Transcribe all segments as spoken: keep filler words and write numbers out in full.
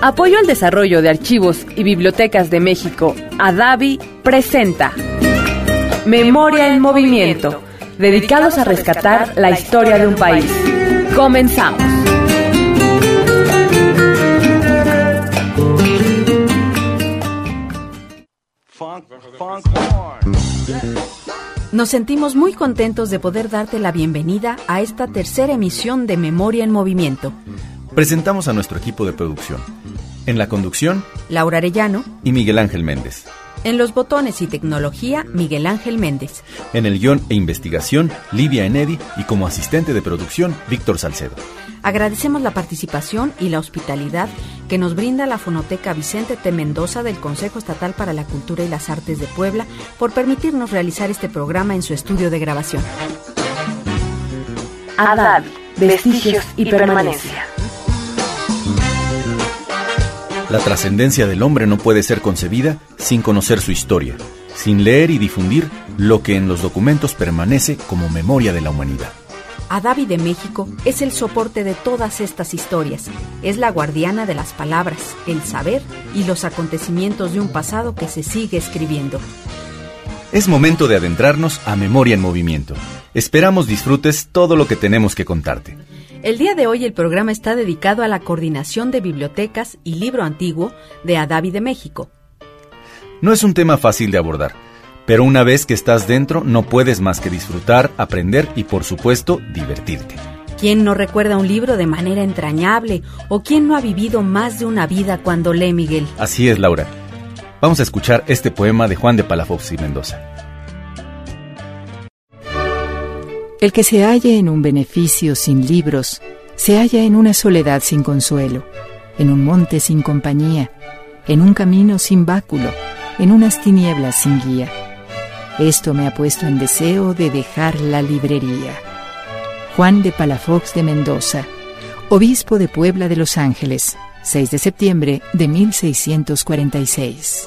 Apoyo al Desarrollo de Archivos y Bibliotecas de México, ADABI, presenta Memoria en Movimiento, dedicados a rescatar la historia de un país. Comenzamos. Nos sentimos muy contentos de poder darte la bienvenida a esta tercera emisión de Memoria en Movimiento. Presentamos a nuestro equipo de producción. En la conducción, Laura Arellano y Miguel Ángel Méndez. En los botones y tecnología, Miguel Ángel Méndez. En el guión e investigación, Livia Enedi, y como asistente de producción, Víctor Salcedo. Agradecemos la participación y la hospitalidad que nos brinda la Fonoteca Vicente T. Mendoza del Consejo Estatal para la Cultura y las Artes de Puebla por permitirnos realizar este programa en su estudio de grabación. ADABI, Vestigios y Permanencia. La trascendencia del hombre no puede ser concebida sin conocer su historia, sin leer y difundir lo que en los documentos permanece como memoria de la humanidad. ADABI de México es el soporte de todas estas historias. Es la guardiana de las palabras, el saber y los acontecimientos de un pasado que se sigue escribiendo. Es momento de adentrarnos a Memoria en Movimiento. Esperamos disfrutes todo lo que tenemos que contarte. El día de hoy el programa está dedicado a la coordinación de bibliotecas y libro antiguo de ADABI de México. No es un tema fácil de abordar, pero una vez que estás dentro no puedes más que disfrutar, aprender y por supuesto divertirte. ¿Quién no recuerda un libro de manera entrañable o quién no ha vivido más de una vida cuando lee, Miguel? Así es, Laura. Vamos a escuchar este poema de Juan de Palafox y Mendoza. El que se halla en un beneficio sin libros, se halla en una soledad sin consuelo, en un monte sin compañía, en un camino sin báculo, en unas tinieblas sin guía. Esto me ha puesto en deseo de dejar la librería. Juan de Palafox de Mendoza, obispo de Puebla de Los Ángeles, seis de septiembre de mil seiscientos cuarenta y seis.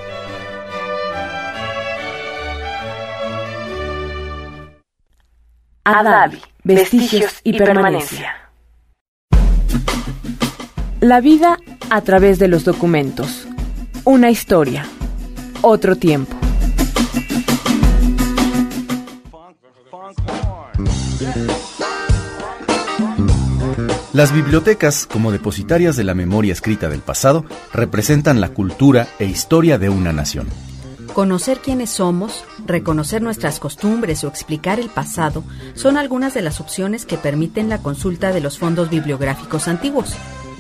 ADABI, Vestigios y Permanencia. La vida a través de los documentos. Una historia. Otro tiempo. Las bibliotecas, como depositarias de la memoria escrita del pasado, representan la cultura e historia de una nación. Conocer quiénes somos, reconocer nuestras costumbres o explicar el pasado son algunas de las opciones que permiten la consulta de los fondos bibliográficos antiguos.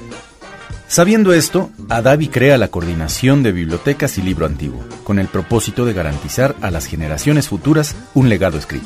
Sabiendo esto, ADABI crea la Coordinación de Bibliotecas y Libro Antiguo, con el propósito de garantizar a las generaciones futuras un legado escrito.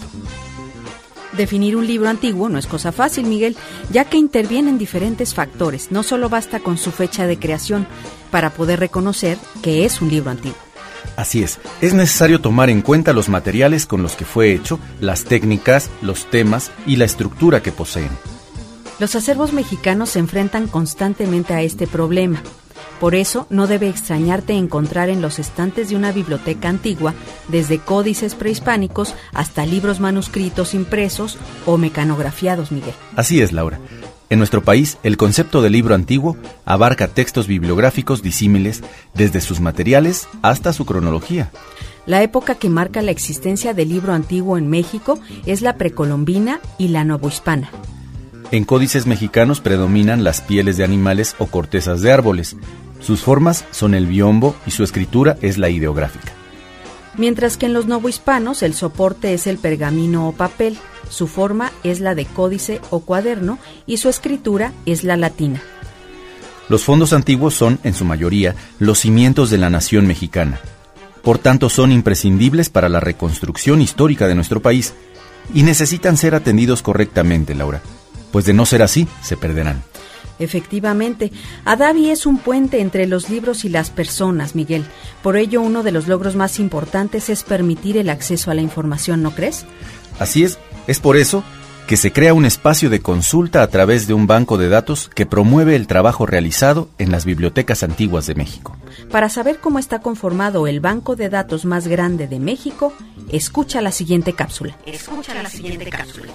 Definir un libro antiguo no es cosa fácil, Miguel, ya que intervienen diferentes factores. No solo basta con su fecha de creación para poder reconocer que es un libro antiguo. Así es, es necesario tomar en cuenta los materiales con los que fue hecho, las técnicas, los temas y la estructura que poseen. Los acervos mexicanos se enfrentan constantemente a este problema. Por eso, no debe extrañarte encontrar en los estantes de una biblioteca antigua desde códices prehispánicos hasta libros manuscritos impresos o mecanografiados, Miguel. Así es, Laura. En nuestro país, el concepto de libro antiguo abarca textos bibliográficos disímiles desde sus materiales hasta su cronología. La época que marca la existencia del libro antiguo en México es la precolombina y la novohispana. En códices mexicanos predominan las pieles de animales o cortezas de árboles. Sus formas son el biombo y su escritura es la ideográfica. Mientras que en los novohispanos el soporte es el pergamino o papel, su forma es la de códice o cuaderno y su escritura es la latina. Los fondos antiguos son, en su mayoría, los cimientos de la nación mexicana. Por tanto, son imprescindibles para la reconstrucción histórica de nuestro país y necesitan ser atendidos correctamente, Laura, pues de no ser así, se perderán. Efectivamente, ADABI es un puente entre los libros y las personas, Miguel. Por ello, uno de los logros más importantes es permitir el acceso a la información, ¿no crees? Así es, es por eso que se crea un espacio de consulta a través de un banco de datos que promueve el trabajo realizado en las bibliotecas antiguas de México. Para saber cómo está conformado el banco de datos más grande de México, escucha la siguiente cápsula. Escucha la siguiente cápsula.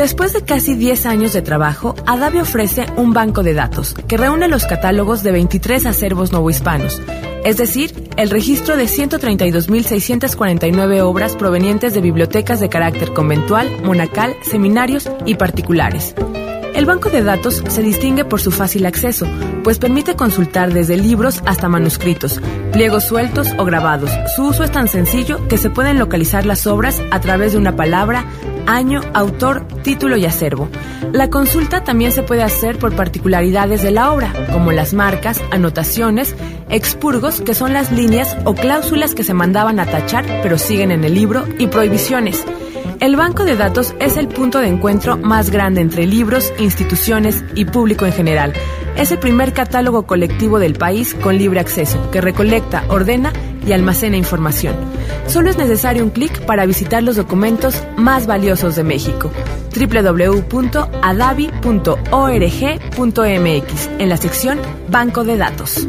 Después de casi diez años de trabajo, Adavi ofrece un banco de datos que reúne los catálogos de veintitrés acervos novohispanos, es decir, el registro de ciento treinta y dos mil seiscientas cuarenta y nueve obras provenientes de bibliotecas de carácter conventual, monacal, seminarios y particulares. El banco de datos se distingue por su fácil acceso, pues permite consultar desde libros hasta manuscritos, pliegos sueltos o grabados. Su uso es tan sencillo que se pueden localizar las obras a través de una palabra, año, autor, título y acervo. La consulta también se puede hacer por particularidades de la obra, como las marcas, anotaciones, expurgos, que son las líneas o cláusulas que se mandaban a tachar pero siguen en el libro, y prohibiciones. El banco de datos es el punto de encuentro más grande entre libros, instituciones y público en general. Es el primer catálogo colectivo del país con libre acceso, que recolecta, ordena y almacena información. Solo es necesario un clic para visitar los documentos más valiosos de México. doble u doble u doble u punto adavi punto org punto m x en la sección Banco de Datos.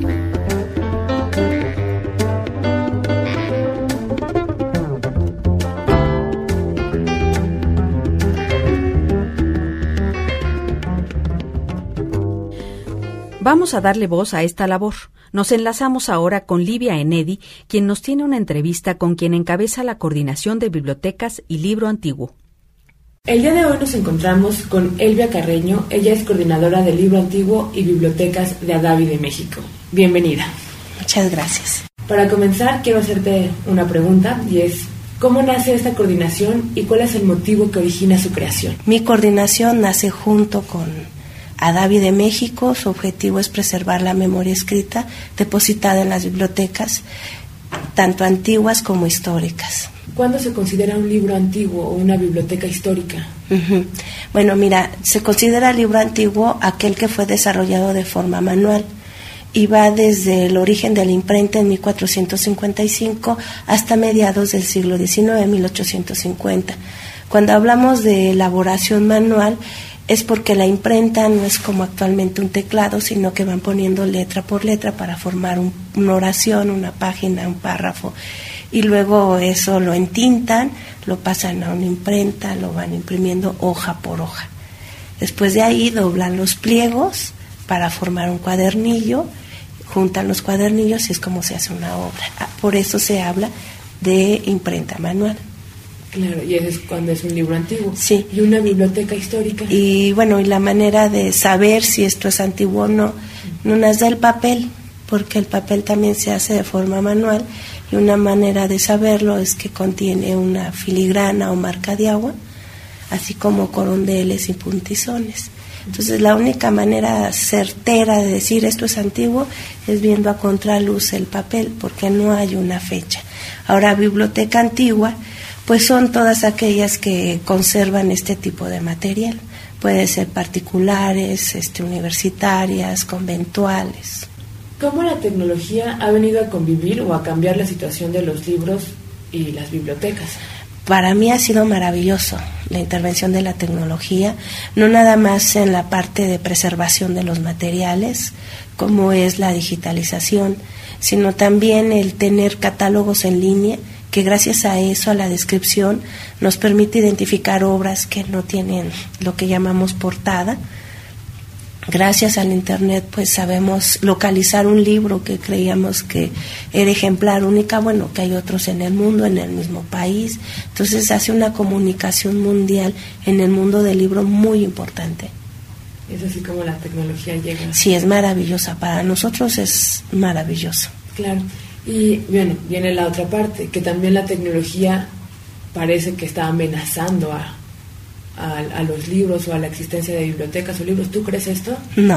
Vamos a darle voz a esta labor. Nos enlazamos ahora con Livia Enedi, quien nos tiene una entrevista con quien encabeza la Coordinación de Bibliotecas y Libro Antiguo. El día de hoy nos encontramos con Elvia Carreño. Ella es coordinadora de Libro Antiguo y Bibliotecas de Adavi de México. Bienvenida. Muchas gracias. Para comenzar, quiero hacerte una pregunta, y es: ¿cómo nace esta coordinación y cuál es el motivo que origina su creación? Mi coordinación nace junto con Adavi de México. Su objetivo es preservar la memoria escrita depositada en las bibliotecas, tanto antiguas como históricas. ¿Cuándo se considera un libro antiguo o una biblioteca histórica? Uh-huh. Bueno, mira, se considera libro antiguo aquel que fue desarrollado de forma manual y va desde el origen de la imprenta en mil cuatrocientos cincuenta y cinco hasta mediados del siglo diecinueve, mil ochocientos cincuenta. Cuando hablamos de elaboración manual, es porque la imprenta no es como actualmente un teclado, sino que van poniendo letra por letra para formar un, una oración, una página, un párrafo, y luego eso lo entintan, lo pasan a una imprenta, lo van imprimiendo hoja por hoja. Después de ahí doblan los pliegos para formar un cuadernillo, juntan los cuadernillos y es como se hace una obra. Por eso se habla de imprenta manual. Claro, y eso es cuando es un libro antiguo. Sí. ¿Y una biblioteca histórica? Y bueno, y la manera de saber si esto es antiguo o no, no nos da el papel, porque el papel también se hace de forma manual, y una manera de saberlo es que contiene una filigrana o marca de agua, así como corondeles y puntizones. Entonces la única manera certera de decir esto es antiguo es viendo a contraluz el papel, porque no hay una fecha. Ahora, biblioteca antigua, pues son todas aquellas que conservan este tipo de material. Puede ser particulares, este, universitarias, conventuales. ¿Cómo la tecnología ha venido a convivir o a cambiar la situación de los libros y las bibliotecas? Para mí ha sido maravilloso la intervención de la tecnología, no nada más en la parte de preservación de los materiales, como es la digitalización, sino también el tener catálogos en línea, que gracias a eso, a la descripción, nos permite identificar obras que no tienen lo que llamamos portada. Gracias al Internet, pues sabemos localizar un libro que creíamos que era ejemplar única, bueno, que hay otros en el mundo, en el mismo país. Entonces hace una comunicación mundial en el mundo del libro muy importante. Es así como la tecnología llega. Sí, es maravillosa. Para nosotros es maravilloso. Claro. Y bueno, viene la otra parte, que también la tecnología parece que está amenazando a, a, a los libros o a la existencia de bibliotecas o libros. ¿Tú crees esto? No,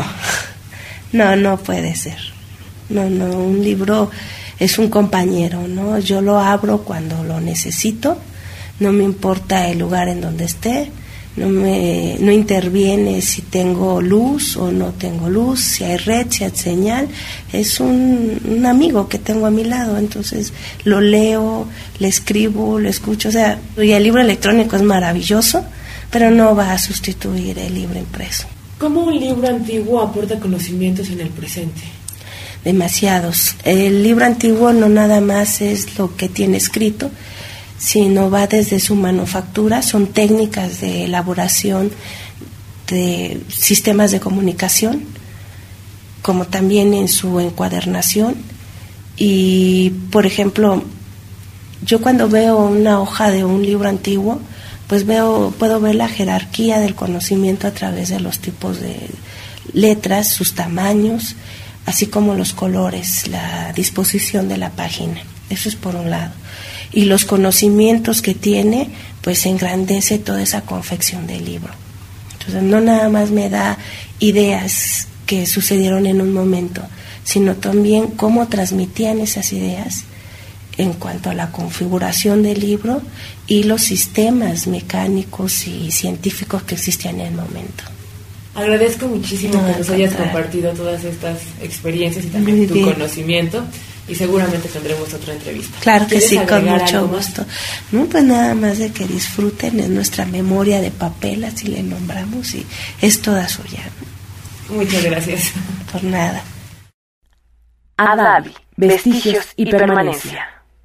no, no puede ser. No, no, un libro es un compañero, ¿no? Yo lo abro cuando lo necesito, no me importa el lugar en donde esté, no me no interviene si tengo luz o no tengo luz, si hay red, si hay señal. Es un, un amigo que tengo a mi lado, entonces lo leo, le escribo, lo escucho. O sea, y el libro electrónico es maravilloso, pero no va a sustituir el libro impreso. ¿Cómo un libro antiguo aporta conocimientos en el presente? Demasiados. El libro antiguo no nada más es lo que tiene escrito, sino va desde su manufactura, son técnicas de elaboración de sistemas de comunicación, como también en su encuadernación. Y, por ejemplo, yo cuando veo una hoja de un libro antiguo, pues veo, puedo ver la jerarquía del conocimiento a través de los tipos de letras, sus tamaños, así como los colores, la disposición de la página. Eso es por un lado. Y los conocimientos que tiene, pues engrandece toda esa confección del libro. Entonces, no nada más me da ideas que sucedieron en un momento, sino también cómo transmitían esas ideas en cuanto a la configuración del libro y los sistemas mecánicos y científicos que existían en el momento. Agradezco muchísimo no, que nos hayas compartido todas estas experiencias y también Muy tu bien. conocimiento, y seguramente tendremos otra entrevista. Claro que sí, con mucho gusto. No, pues nada más de que disfruten, es nuestra memoria de papel, así le nombramos, y es toda suya. Muchas gracias. Por nada. Adabi, vestigios y permanencia.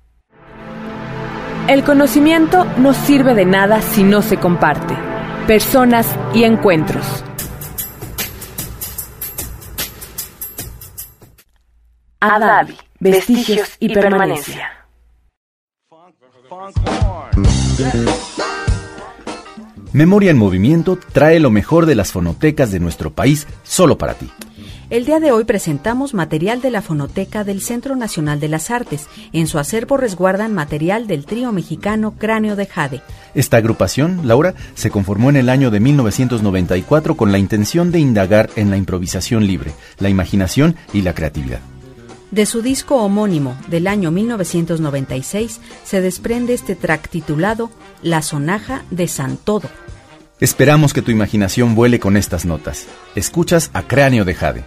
El conocimiento no sirve de nada si no se comparte. Personas y encuentros. Adabi, vestigios y permanencia. Memoria en Movimiento trae lo mejor de las fonotecas de nuestro país solo para ti. El día de hoy presentamos material de la Fonoteca del Centro Nacional de las Artes. En su acervo resguardan material del trío mexicano Cráneo de Jade. Esta agrupación, Laura, se conformó en el año de mil novecientos noventa y cuatro con la intención de indagar en la improvisación libre, la imaginación y la creatividad. De su disco homónimo del año mil novecientos noventa y seis se desprende este track titulado La Sonaja de Santodo. Esperamos que tu imaginación vuele con estas notas. Escuchas a Cráneo de Jade.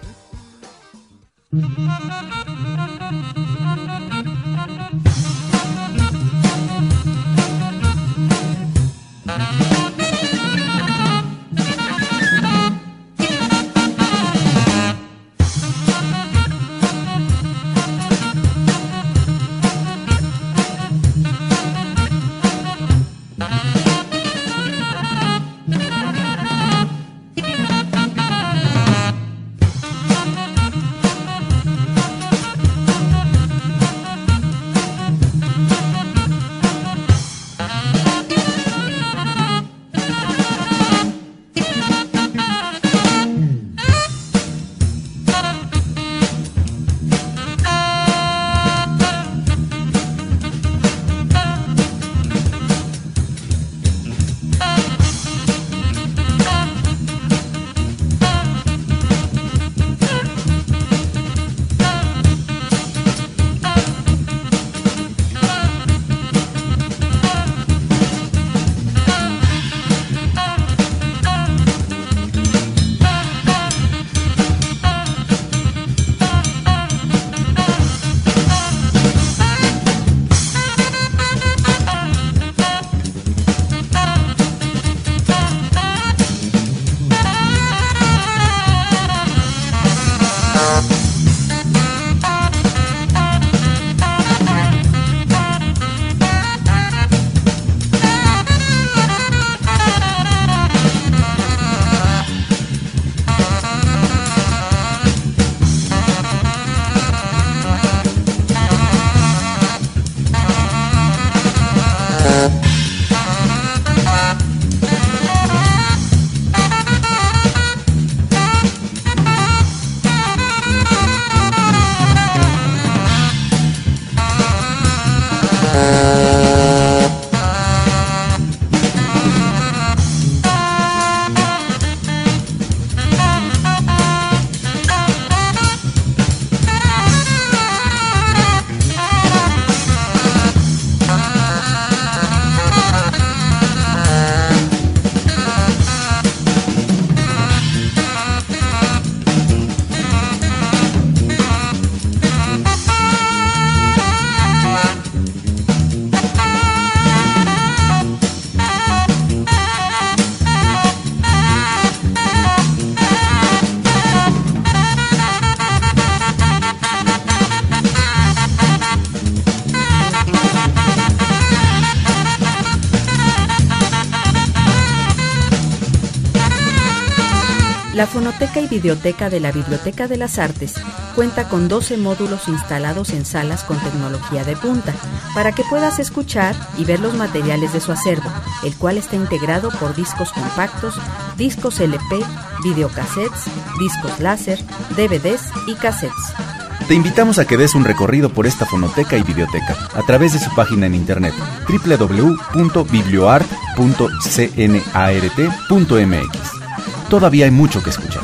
La Fonoteca y Videoteca de la Biblioteca de las Artes cuenta con doce módulos instalados en salas con tecnología de punta, para que puedas escuchar y ver los materiales de su acervo, el cual está integrado por discos compactos, discos L P, videocassettes, discos láser, D V Ds y cassettes. Te invitamos a que des un recorrido por esta fonoteca y biblioteca a través de su página en internet doble u doble u doble u punto biblioart punto cnart punto m x. Todavía hay mucho que escuchar.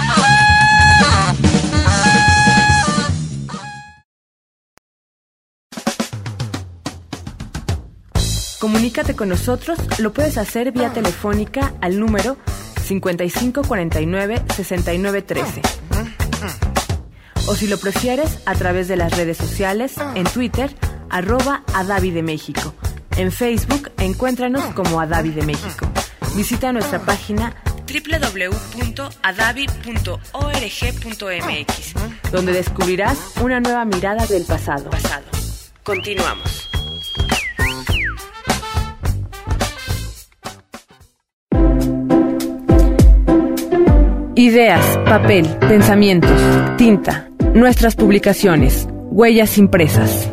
Comunícate con nosotros, lo puedes hacer vía telefónica al número cincuenta y cinco cuarenta y nueve sesenta y nueve trece. O si lo prefieres, a través de las redes sociales, en Twitter, arroba Adavi de México. En Facebook, encuéntranos como Adavi de México. Visita nuestra página doble u doble u doble u punto adavi punto org punto m x, donde descubrirás una nueva mirada del pasado. pasado. Continuamos. Ideas, papel, pensamientos, tinta, nuestras publicaciones, huellas impresas.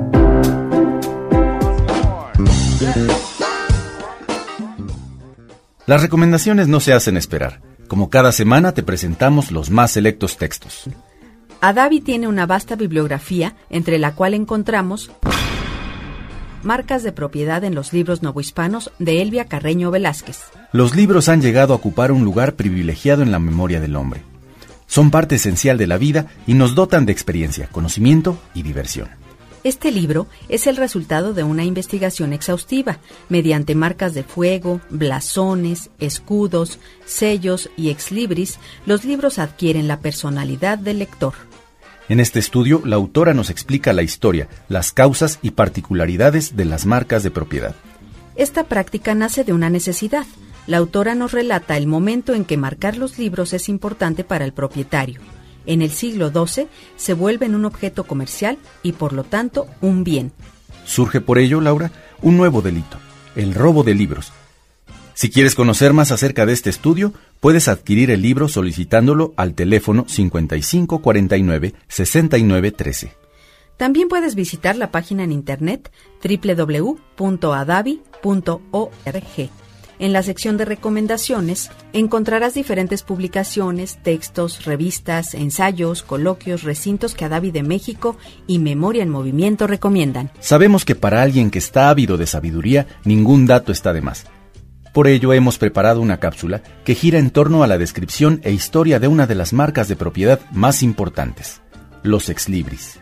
Las recomendaciones no se hacen esperar. Como cada semana te presentamos los más selectos textos. Adavi tiene una vasta bibliografía, entre la cual encontramos marcas de propiedad en los libros novohispanos de Elvia Carreño Velázquez. Los libros han llegado a ocupar un lugar privilegiado en la memoria del hombre. Son parte esencial de la vida y nos dotan de experiencia, conocimiento y diversión. Este libro es el resultado de una investigación exhaustiva. Mediante marcas de fuego, blasones, escudos, sellos y exlibris, los libros adquieren la personalidad del lector. En este estudio, la autora nos explica la historia, las causas y particularidades de las marcas de propiedad. Esta práctica nace de una necesidad. La autora nos relata el momento en que marcar los libros es importante para el propietario. En el siglo doce se vuelven un objeto comercial y, por lo tanto, un bien. Surge por ello, Laura, un nuevo delito, el robo de libros. Si quieres conocer más acerca de este estudio, puedes adquirir el libro solicitándolo al teléfono cincuenta y cinco cuarenta y nueve sesenta y nueve trece. También puedes visitar la página en internet doble u doble u doble u punto adavi punto org. En la sección de recomendaciones encontrarás diferentes publicaciones, textos, revistas, ensayos, coloquios, recintos que Adavi de México y Memoria en Movimiento recomiendan. Sabemos que para alguien que está ávido de sabiduría, ningún dato está de más. Por ello hemos preparado una cápsula que gira en torno a la descripción e historia de una de las marcas de propiedad más importantes, los exlibris.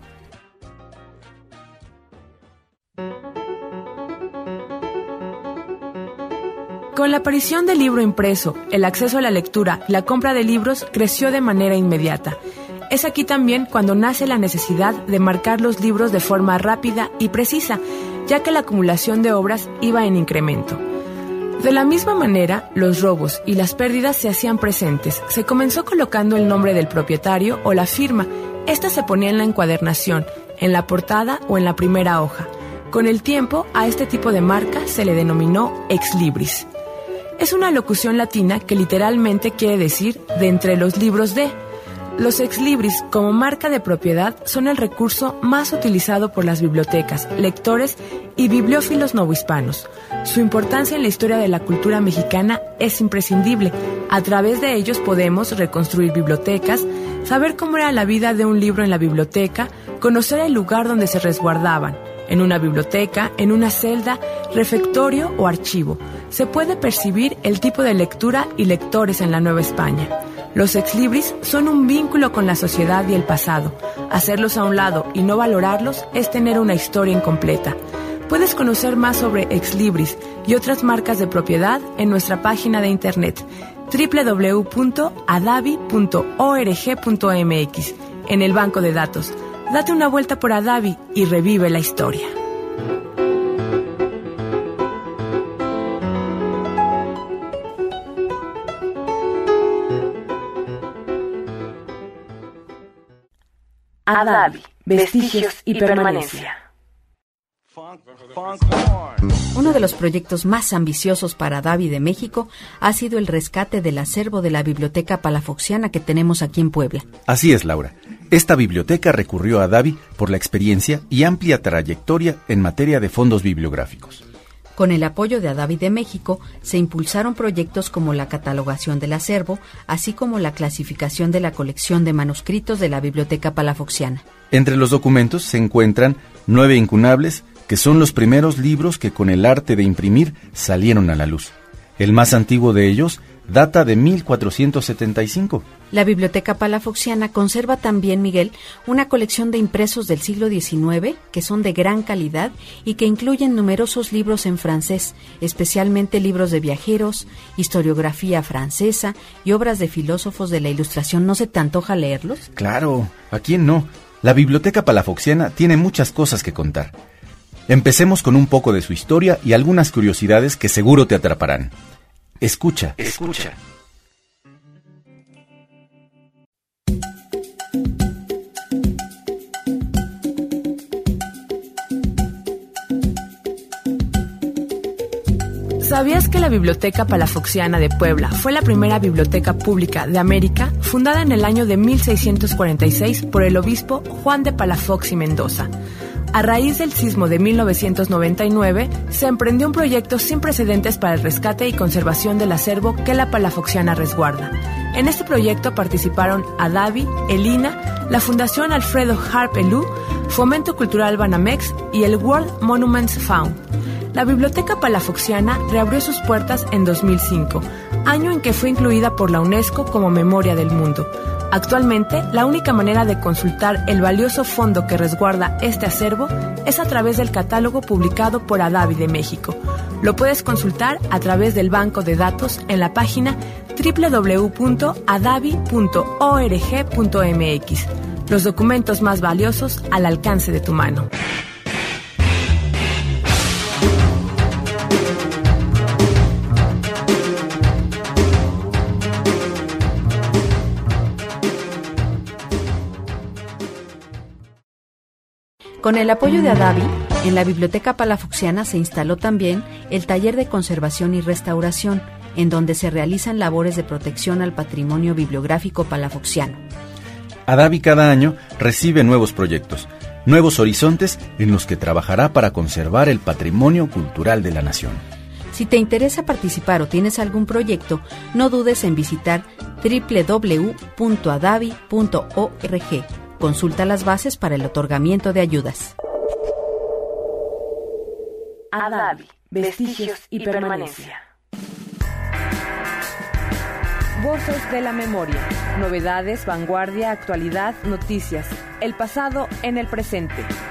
Con la aparición del libro impreso, el acceso a la lectura y la compra de libros creció de manera inmediata. Es aquí también cuando nace la necesidad de marcar los libros de forma rápida y precisa, ya que la acumulación de obras iba en incremento. De la misma manera, los robos y las pérdidas se hacían presentes. Se comenzó colocando el nombre del propietario o la firma. Esta se ponía en la encuadernación, en la portada o en la primera hoja. Con el tiempo, a este tipo de marca se le denominó exlibris. Es una locución latina que literalmente quiere decir de entre los libros de. Los exlibris, como marca de propiedad, son el recurso más utilizado por las bibliotecas, lectores y bibliófilos novohispanos. Su importancia en la historia de la cultura mexicana es imprescindible. A través de ellos podemos reconstruir bibliotecas, saber cómo era la vida de un libro en la biblioteca, conocer el lugar donde se resguardaban. En una biblioteca, en una celda, refectorio o archivo, se puede percibir el tipo de lectura y lectores en la Nueva España. Los exlibris son un vínculo con la sociedad y el pasado. Hacerlos a un lado y no valorarlos es tener una historia incompleta. Puedes conocer más sobre exlibris y otras marcas de propiedad en nuestra página de internet doble u doble u doble u punto adavi punto org punto m x. En el banco de datos, date una vuelta por Adavi y revive la historia. Adavi, vestigios y permanencia. Uno de los proyectos más ambiciosos para Adavi de México ha sido el rescate del acervo de la Biblioteca Palafoxiana que tenemos aquí en Puebla. Así es, Laura. Esta biblioteca recurrió a Adavi por la experiencia y amplia trayectoria en materia de fondos bibliográficos. Con el apoyo de Adavi de México, se impulsaron proyectos como la catalogación del acervo, así como la clasificación de la colección de manuscritos de la Biblioteca Palafoxiana. Entre los documentos se encuentran nueve incunables, que son los primeros libros que con el arte de imprimir salieron a la luz. El más antiguo de ellos data de mil cuatrocientos setenta y cinco. La Biblioteca Palafoxiana conserva también, Miguel, una colección de impresos del siglo diecinueve que son de gran calidad y que incluyen numerosos libros en francés, especialmente libros de viajeros, historiografía francesa y obras de filósofos de la Ilustración. ¿No se te antoja leerlos? Claro, ¿a quién no? La Biblioteca Palafoxiana tiene muchas cosas que contar. Empecemos con un poco de su historia y algunas curiosidades que seguro te atraparán. Escucha, escucha. ¿Sabías que la Biblioteca Palafoxiana de Puebla fue la primera biblioteca pública de América, fundada en el año de mil seiscientos cuarenta y seis por el obispo Juan de Palafox y Mendoza? A raíz del sismo de mil novecientos noventa y nueve, se emprendió un proyecto sin precedentes para el rescate y conservación del acervo que la Palafoxiana resguarda. En este proyecto participaron Adavi, el I N A, la Fundación Alfredo Harp Elú, Fomento Cultural Banamex y el World Monuments Fund. La Biblioteca Palafoxiana reabrió sus puertas en dos mil cinco, año en que fue incluida por la UNESCO como Memoria del Mundo. Actualmente, la única manera de consultar el valioso fondo que resguarda este acervo es a través del catálogo publicado por Adavi de México. Lo puedes consultar a través del banco de datos en la página doble u doble u doble u punto adavi punto org punto m x. Los documentos más valiosos al alcance de tu mano. Con el apoyo de Adavi, en la Biblioteca Palafoxiana se instaló también el Taller de Conservación y Restauración, en donde se realizan labores de protección al patrimonio bibliográfico palafoxiano. Adavi cada año recibe nuevos proyectos, nuevos horizontes en los que trabajará para conservar el patrimonio cultural de la nación. Si te interesa participar o tienes algún proyecto, no dudes en visitar doble u doble u doble u punto adavi punto org. Consulta las bases para el otorgamiento de ayudas. Adavi, vestigios y permanencia. Voces de la memoria, novedades, vanguardia, actualidad, noticias, el pasado en el presente.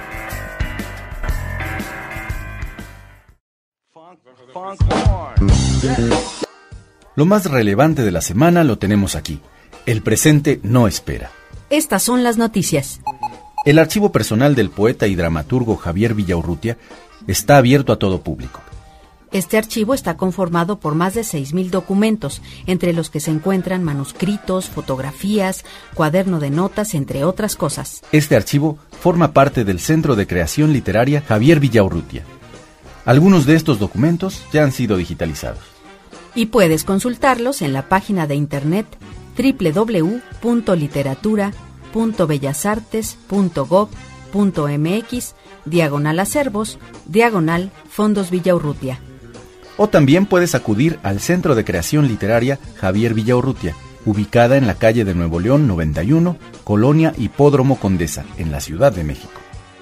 Lo más relevante de la semana lo tenemos aquí. El presente no espera. Estas son las noticias. El archivo personal del poeta y dramaturgo Javier Villaurrutia está abierto a todo público. Este archivo está conformado por más de seis mil documentos, entre los que se encuentran manuscritos, fotografías, cuaderno de notas, entre otras cosas. Este archivo forma parte del Centro de Creación Literaria Javier Villaurrutia. Algunos de estos documentos ya han sido digitalizados. Y puedes consultarlos en la página de internet doble u doble u doble u punto literatura punto bellas artes punto gob punto m x diagonal acervos diagonal fondos Villaurrutia. O también puedes acudir al Centro de Creación Literaria Javier Villaurrutia, ubicada en la calle de Nuevo León noventa y uno, Colonia Hipódromo Condesa, en la Ciudad de México.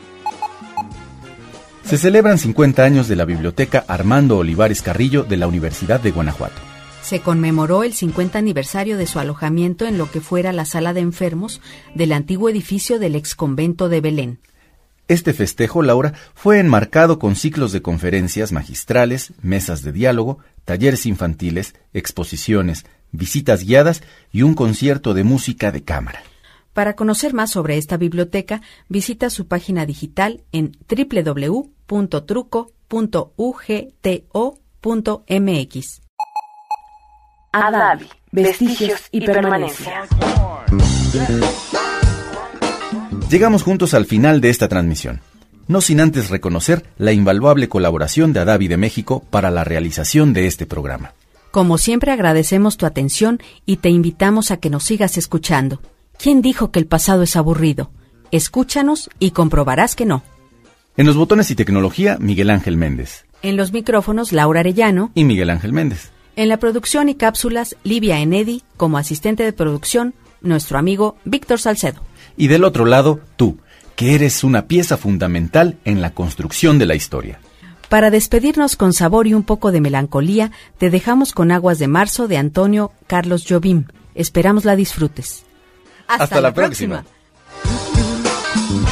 Se celebran cincuenta años de la Biblioteca Armando Olivares Carrillo de la Universidad de Guanajuato. Se conmemoró el cincuenta aniversario de su alojamiento en lo que fuera la sala de enfermos del antiguo edificio del exconvento de Belén. Este festejo, Laura, fue enmarcado con ciclos de conferencias magistrales, mesas de diálogo, talleres infantiles, exposiciones, visitas guiadas y un concierto de música de cámara. Para conocer más sobre esta biblioteca, visita su página digital en doble u doble u doble u punto truco punto u g t o punto m x. Adavi, vestigios y permanencia. Llegamos juntos al final de esta transmisión. no sin antes reconocer la invaluable colaboración de Adavi de México para la realización de este programa. Como siempre agradecemos tu atención y te invitamos a que nos sigas escuchando. ¿Quién dijo que el pasado es aburrido? Escúchanos y comprobarás que no. En los botones y tecnología, Miguel Ángel Méndez. En los micrófonos, Laura Arellano. Y Miguel Ángel Méndez. En la producción y cápsulas, Livia Enedi. Como asistente de producción, nuestro amigo Víctor Salcedo. Y del otro lado, tú, que eres una pieza fundamental en la construcción de la historia. Para despedirnos con sabor y un poco de melancolía, te dejamos con Aguas de Marzo de Antonio Carlos Jobim. Esperamos la disfrutes. Hasta, Hasta la, la próxima. próxima.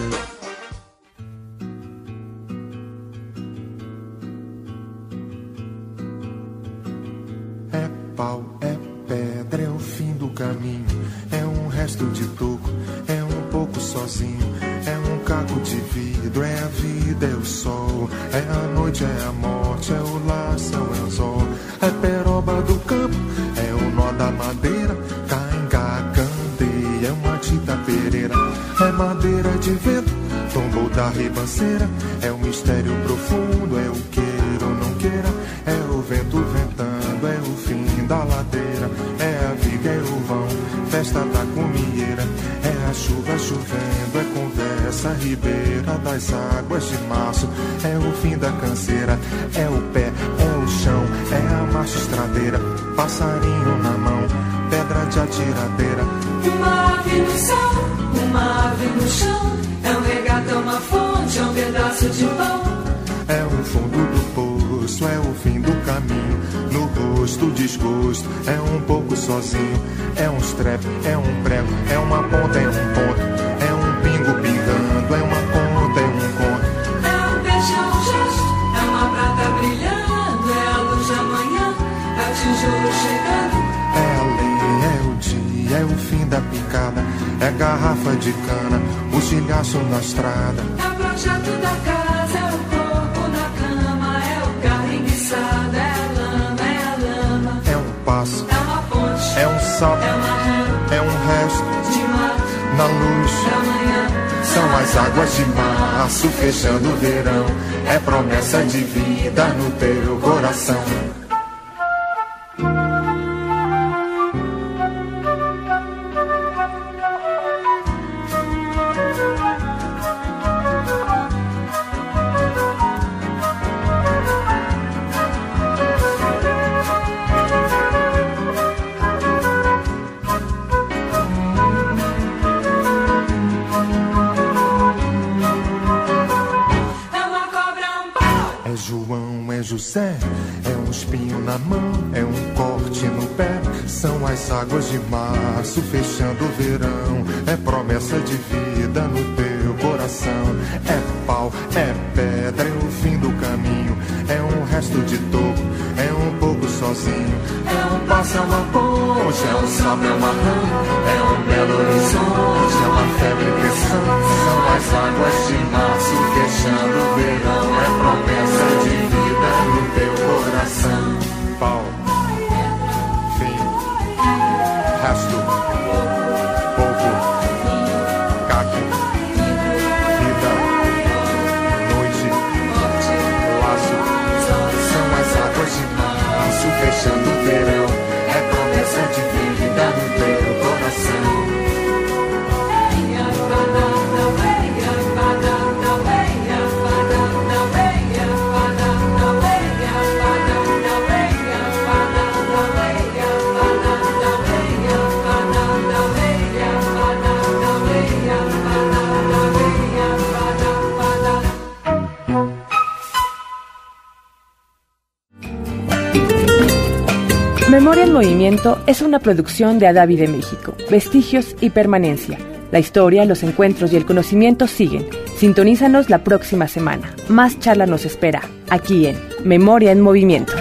É pau, é pedra, é o fim do caminho, é um resto de toco, é um pouco sozinho, é um caco de vidro, é a vida, é o sol, é a noite, é a morte, é o laço, é o anzol, é peroba do campo, é o nó da madeira, cainga, candeia, é uma tita pereira, é madeira de vento, tombou da ribanceira, é o mistério profundo, é o queira ou não queira, é o vento ventando, é o fim da ladeira, é a viga, é o vão, festa da comieira, é a chuva chovendo, é conversa ribeira das águas de março, é o fim da canseira, é o pé, é o chão, é a marcha estradeira, passarinho na mão, pedra de atiradeira. Uma ave no céu, uma ave no chão, é um regato, é uma fonte, é um pedaço de pão. É o fundo do poço, é o fim do caminho, no rosto desgosto, é um pouco sozinho, é um strep, é um prego, é uma ponta, é um ponto, é um pingo pingando, é uma conta, é um conto. É um peixe, é um gesto, é uma prata brilhando, é a luz da manhã, é o tijolo chegando. É a lei, é o dia, é o fim da picada, é garrafa de cana, o cilhaço na estrada. É o projeto da casa, é o corpo na cama, é o carro enguiçado, é a lama, é a lama. É um passo, é uma ponte, é um sapo, é uma rã, é um resto de mato, na luz da manhã. São as águas de março fechando o verão, é promessa de vida no teu coração. José, é um espinho na mão, é um corte no pé, são as águas de março fechando o verão, é promessa de vida no teu coração, é pau, é pedra, é o fim do caminho, é um resto de toco, é um pouco sozinho, é um passo, é uma ponte, é um sapo, é uma rã, é um belo horizonte, é uma febre crescente, são as águas de março fechando o verão, é promessa de vida no teu coração. Pau, fim, resto, pouco, caco, vida, noite, laço. São as águas de março fechando o verão, é promessa de vida no teu coração. Memoria en Movimiento es una producción de Adavi de México, Vestigios y Permanencia. La historia, los encuentros y el conocimiento siguen. Sintonízanos la próxima semana. Más charla nos espera, aquí en Memoria en Movimiento.